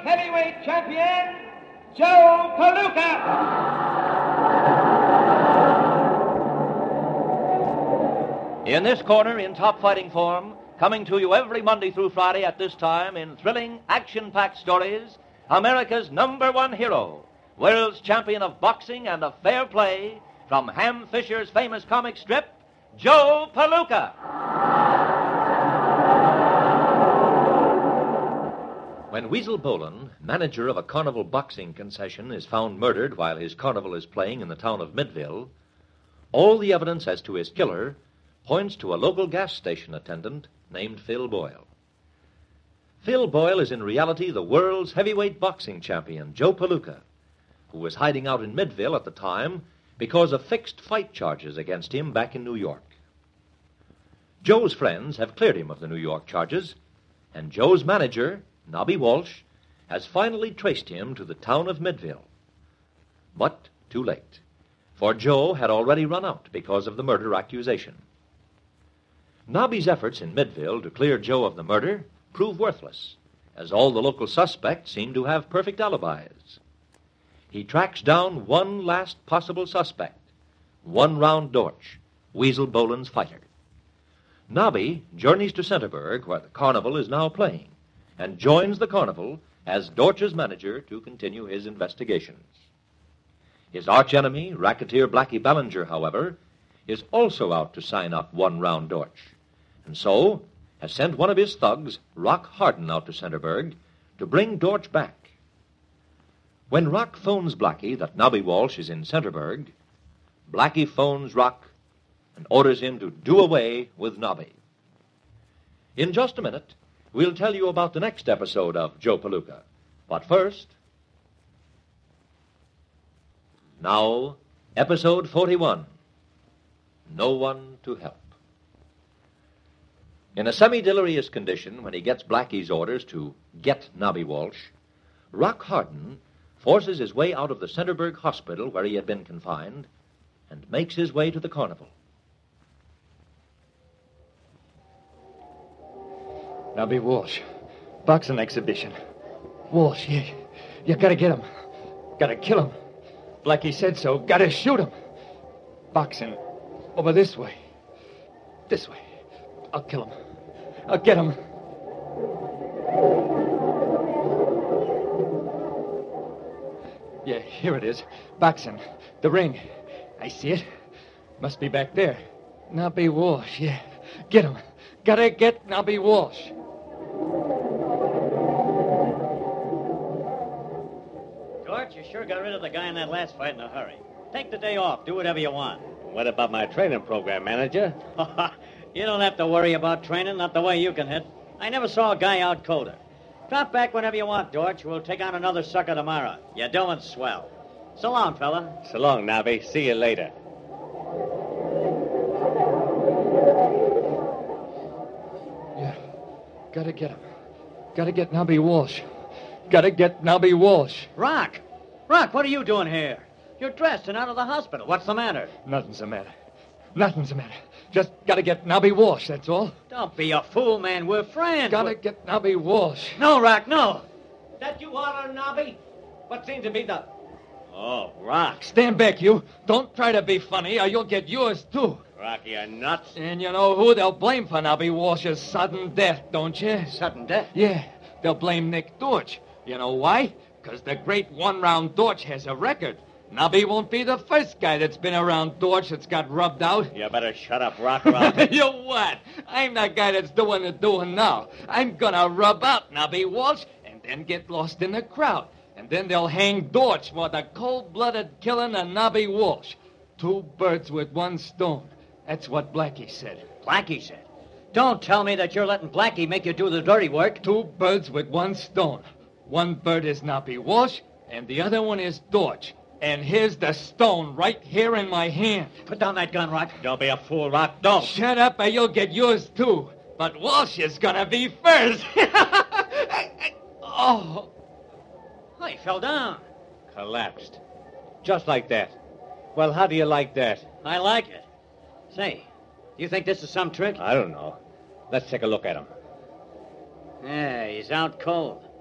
heavyweight champion, Joe Palooka. In this corner, in top fighting form, coming to you every Monday through Friday at this time in thrilling, action-packed stories, America's #1 hero, world's champion of boxing and of fair play, from Ham Fisher's famous comic strip, Joe Palooka. When Weasel Boland, manager of a carnival boxing concession, is found murdered while his carnival is playing in the town of Midville, all the evidence as to his killer points to a local gas station attendant named Phil Boyle. Phil Boyle is in reality the world's heavyweight boxing champion, Joe Palooka, who was hiding out in Midville at the time because of fixed fight charges against him back in New York. Joe's friends have cleared him of the New York charges, and Joe's manager, Nobby Walsh, has finally traced him to the town of Midville. But too late, for Joe had already run out because of the murder accusation. Nobby's efforts in Midville to clear Joe of the murder prove worthless, as all the local suspects seem to have perfect alibis. He tracks down one last possible suspect, One Round Dorch, Weasel Boland's fighter. Nobby journeys to Centerburg, where the carnival is now playing, and joins the carnival as Dorch's manager to continue his investigations. His archenemy, racketeer Blackie Ballinger, however, is also out to sign up One Round Dorch, and so has sent one of his thugs, Rock Harden, out to Centerburg to bring Dorch back. When Rock phones Blackie that Nobby Walsh is in Centerburg, Blackie phones Rock and orders him to do away with Nobby. In just a minute, we'll tell you about the next episode of Joe Palooka. But first, now, episode 41, No One to Help. In a semi-delirious condition, when he gets Blackie's orders to get Nobby Walsh, Rock Harden forces his way out of the Centerburg hospital where he had been confined and makes his way to the carnival. Nobby Walsh. Boxing exhibition. Walsh, you gotta get him. Gotta kill him. Blackie said so. Gotta shoot him. Boxing. Over this way. This way. I'll kill him. I'll get him. Yeah, here it is. Boxing. The ring. I see it. Must be back there. Nobby Walsh, yeah. Get him. Gotta get Nobby Walsh. Dorch, you sure got rid of the guy in that last fight in a hurry. Take the day off. Do whatever you want. What about my training program, manager? You don't have to worry about training, not the way you can hit. I never saw a guy out colder. Drop back whenever you want, Dorch. We'll take on another sucker tomorrow. You're doing swell. So long, fella. So long, Nobby. See you later. Yeah. Gotta get him. Gotta get Nobby Walsh. Gotta get Nobby Walsh. Rock! Rock, what are you doing here? You're dressed and out of the hospital. What's the matter? Nothing's the matter. Nothing's the matter. Just gotta get Nobby Walsh, that's all. Don't be a fool, man. We're friends. Gotta get Nobby Walsh. No, Rock, no. That you holler, Nobby? What seems to be the... Oh, Rock. Stand back, you. Don't try to be funny, or you'll get yours, too. Rock, you're nuts. And you know who they'll blame for Nobby Walsh's sudden death, don't you? Sudden death? Yeah, they'll blame Nick Dorch. You know why? Because the great one-round Dorch has a record. Nobby won't be the first guy that's been around Dorch that's got rubbed out. You better shut up, Rock, or I'll... You what? I'm the guy that's doing the doing now. I'm gonna rub out Nobby Walsh and then get lost in the crowd. And then they'll hang Dorch for the cold-blooded killing of Nobby Walsh. 2 birds with 1 stone. That's what Blackie said. Blackie said? Don't tell me that you're letting Blackie make you do the dirty work. 2 birds with 1 stone. 1 bird is Nobby Walsh, and the other one is Dorch. And here's the stone right here in my hand. Put down that gun, Rock. Don't be a fool, Rock. Don't. Shut up or you'll get yours, too. But Walsh is gonna be first. Oh. Oh, he fell down. Collapsed. Just like that. Well, how do you like that? I like it. Say, do you think this is some trick? I don't know. Let's take a look at him. Yeah, he's out cold.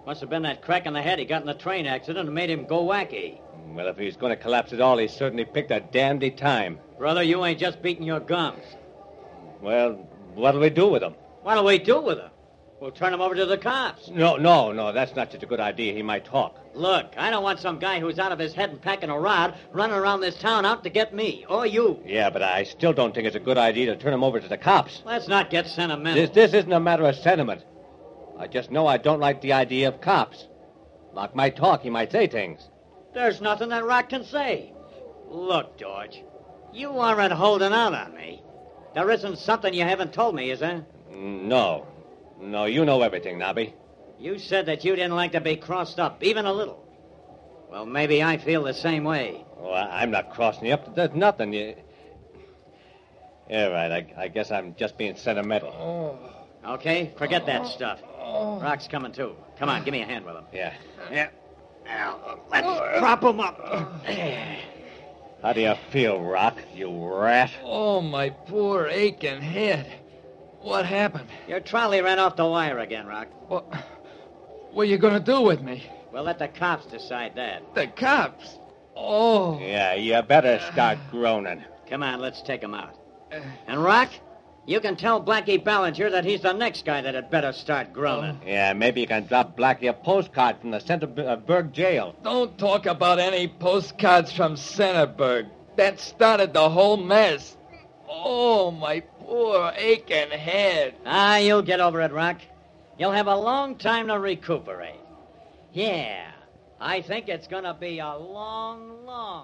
Must have been that crack in the head he got in the train accident and made him go wacky. Well, if he's going to collapse at all, he certainly picked a dandy time. Brother, you ain't just beating your gums. Well, what'll we do with him? What'll we do with him? We'll turn him over to the cops. No, that's not such a good idea. He might talk. Look, I don't want some guy who's out of his head and packing a rod running around this town out to get me, or you. Yeah, but I still don't think it's a good idea to turn him over to the cops. Let's not get sentimental. This isn't a matter of sentiment. I just know I don't like the idea of cops. Locke might talk. He might say things. There's nothing that Rock can say. Look, George, you aren't holding out on me. There isn't something you haven't told me, is there? No, you know everything, Nobby. You said that you didn't like to be crossed up, even a little. Well, maybe I feel the same way. Oh, I'm not crossing you up. There's nothing. Yeah, right. I guess I'm just being sentimental. Okay, forget that stuff. Rock's coming, too. Come on, give me a hand with him. Yeah. Now, let's prop him up. How do you feel, Rock, you rat? Oh, my poor aching head. What happened? Your trolley ran off the wire again, Rock. What are you going to do with me? We'll let the cops decide that. The cops? Oh. Yeah, you better start groaning. Come on, let's take him out. And Rock, you can tell Blackie Ballinger that he's the next guy that had better start groaning. Yeah, maybe you can drop Blackie a postcard from the Centerburg jail. Don't talk about any postcards from Centerburg. That started the whole mess. Oh, my poor aching head. You'll get over it, Rock. You'll have a long time to recuperate. Yeah, I think it's going to be a long, long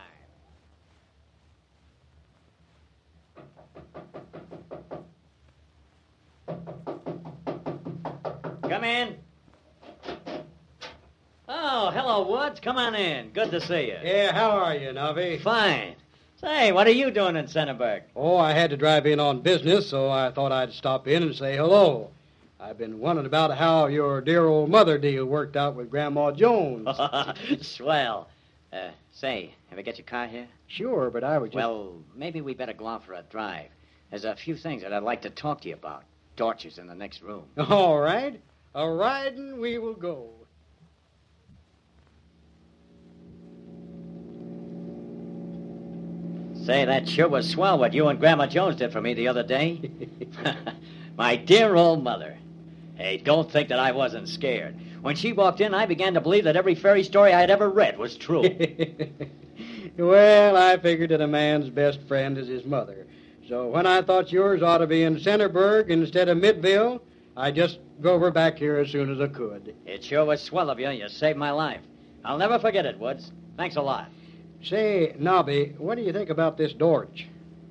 time. Come in. Oh, hello, Woods. Come on in. Good to see you. Yeah, how are you, Nobby? Fine. Say, what are you doing in Centerburg? Oh, I had to drive in on business, so I thought I'd stop in and say hello. I've been wondering about how your dear old mother deal worked out with Grandma Jones. Swell. Say, have I got your car here? Sure, but I was just... Well, maybe we better go out for a drive. There's a few things that I'd like to talk to you about. Dorch's in the next room. All right. A-riding we will go. Say, that sure was swell what you and Grandma Jones did for me the other day. My dear old mother. Hey, don't think that I wasn't scared. When she walked in, I began to believe that every fairy story I had ever read was true. Well, I figured that a man's best friend is his mother. So when I thought yours ought to be in Centerburg instead of Midville, I just drove her back here as soon as I could. It sure was swell of you. You saved my life. I'll never forget it, Woods. Thanks a lot. Say, Nobby, what do you think about this Dorch?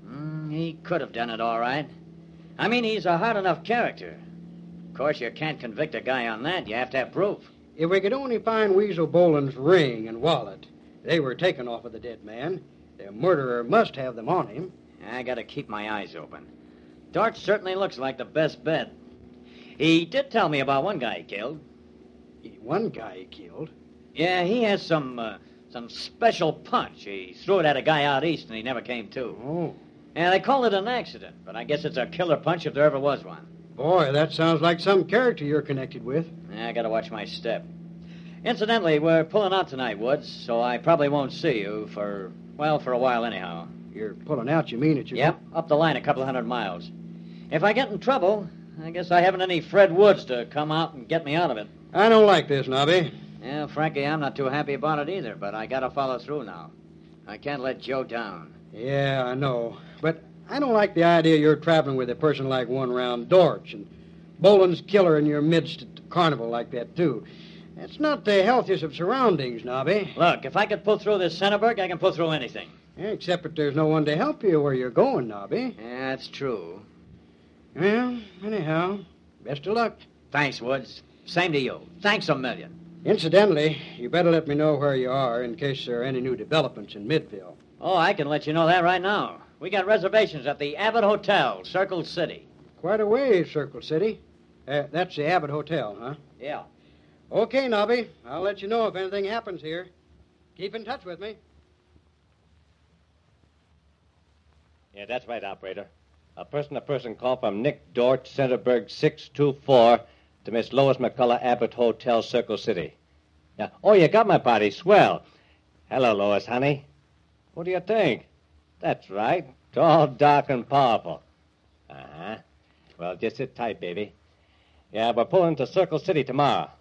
He could have done it all right. I mean, he's a hard enough character. Of course, you can't convict a guy on that. You have to have proof. If we could only find Weasel Boland's ring and wallet. They were taken off of the dead man. The murderer must have them on him. I gotta keep my eyes open. Dorch certainly looks like the best bet. He did tell me about one guy he killed. One guy he killed? Yeah, he has some special punch. He threw it at a guy out east and he never came to. Oh. Yeah, they call it an accident, but I guess it's a killer punch if there ever was one. Boy, that sounds like some character you're connected with. Yeah, I gotta watch my step. Incidentally, we're pulling out tonight, Woods, so I probably won't see you for a while anyhow. You're pulling out, you mean it? Yep, up the line a couple of 100 miles. If I get in trouble, I guess I haven't any Fred Woods to come out and get me out of it. I don't like this, Nobby. Yeah, frankly, I'm not too happy about it either, but I gotta follow through now. I can't let Joe down. Yeah, I know. But I don't like the idea you're traveling with a person like one round Dorch and Boland's killer in your midst at the carnival like that, too. That's not the healthiest of surroundings, Nobby. Look, if I could pull through this Centerburg, I can pull through anything. Yeah, except that there's no one to help you where you're going, Nobby. Yeah, that's true. Well, anyhow, best of luck. Thanks, Woods. Same to you. Thanks a million. Incidentally, you better let me know where you are in case there are any new developments in Midville. Oh, I can let you know that right now. We got reservations at the Abbott Hotel, Circle City. Quite a ways, Circle City. That's the Abbott Hotel, huh? Yeah. Okay, Nobby. I'll let you know if anything happens here. Keep in touch with me. Yeah, that's right, operator. A person-to-person call from Nick Dorch, Centerburg 624. To Miss Lois McCullough, Abbott Hotel, Circle City. Yeah. Oh, you got my party. Swell. Hello, Lois, honey. What do you think? That's right. Tall, dark, and powerful. Uh-huh. Well, just sit tight, baby. Yeah, we're pulling to Circle City tomorrow.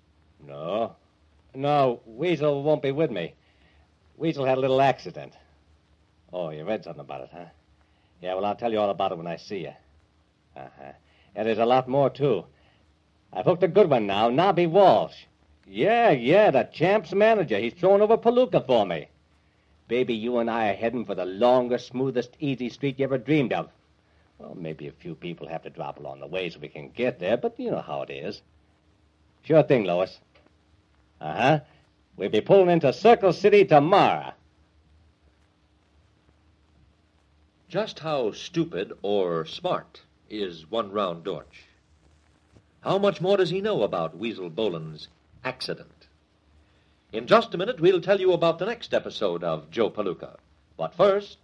No, Weasel won't be with me. Weasel had a little accident. Oh, you read something about it, huh? Yeah, well, I'll tell you all about it when I see you. Uh-huh. And there's a lot more, too. I've hooked a good one now, Nobby Walsh. Yeah, the champ's manager. He's thrown over Palooka for me. Baby, you and I are heading for the longest, smoothest, easy street you ever dreamed of. Well, maybe a few people have to drop along the way so we can get there, but you know how it is. Sure thing, Lois. Uh-huh. We'll be pulling into Circle City tomorrow. Just how stupid or smart is One Round Dorch? How much more does he know about Weasel Boland's accident? In just a minute, we'll tell you about the next episode of Joe Palooka. But first,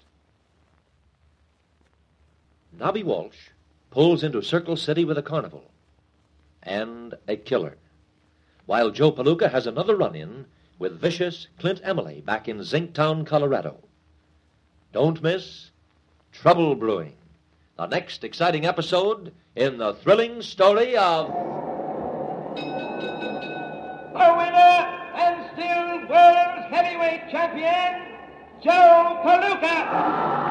Nobby Walsh pulls into Circle City with a carnival and a killer, while Joe Palooka has another run-in with vicious Clint Emily back in Zinktown, Colorado. Don't miss Trouble Brewing, the next exciting episode in the thrilling story of The winner and still world's heavyweight champion, Joe Palooka.